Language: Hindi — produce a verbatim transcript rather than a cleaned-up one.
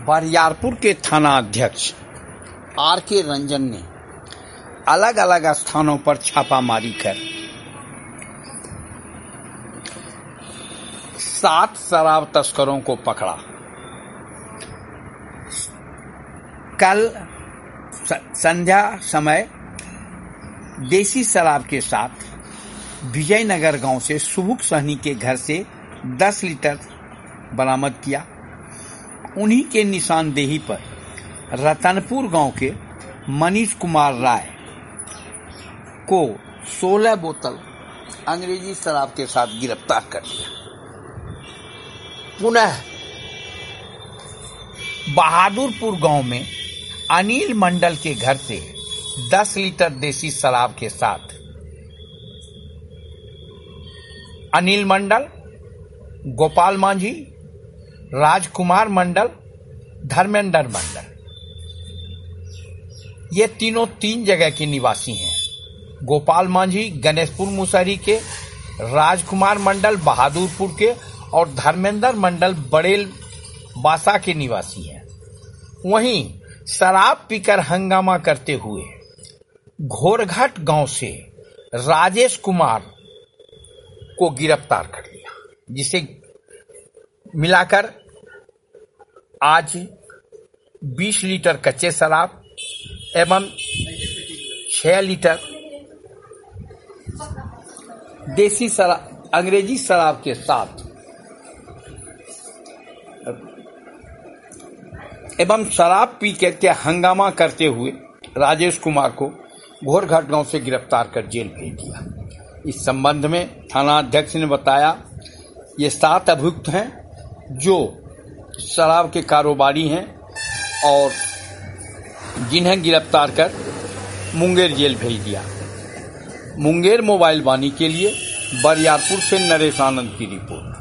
बरियारपुर के थाना अध्यक्ष आर के रंजन ने अलग अलग स्थानों पर छापामारी कर सात शराब तस्करों को पकड़ा। कल संध्या समय देसी शराब के साथ विजयनगर गांव से सुबुक सहनी के घर से दस लीटर बरामद किया। उन्हीं के निशानदेही पर रतनपुर गांव के मनीष कुमार राय को सोलह बोतल अंग्रेजी शराब के साथ गिरफ्तार कर लिया। पुनः बहादुरपुर गांव में अनिल मंडल के घर से दस लीटर देसी शराब के साथ अनिल मंडल, गोपाल मांझी, राजकुमार मंडल, धर्मेंद्र मंडल, ये तीनों तीन जगह के निवासी हैं। गोपाल मांझी गणेशपुर मुसहरी के, राजकुमार मंडल बहादुरपुर के और धर्मेंद्र मंडल बड़ेल बासा के निवासी हैं। वहीं शराब पीकर हंगामा करते हुए घोरघाट गांव से राजेश कुमार को गिरफ्तार कर लिया, जिसे मिलाकर आज बीस लीटर कच्चे शराब एवं छह लीटर देसी शराब अंग्रेजी शराब के साथ एवं शराब पी के हंगामा करते हुए राजेश कुमार को घोरघाट गांव से गिरफ्तार कर जेल भेज दिया। इस संबंध में थाना अध्यक्ष ने बताया, ये सात अभियुक्त हैं जो शराब के कारोबारी हैं और जिन्हें गिरफ्तार कर मुंगेर जेल भेज दिया। मुंगेर मोबाइल वाणी के लिए बरियारपुर से नरेश आनंद की रिपोर्ट।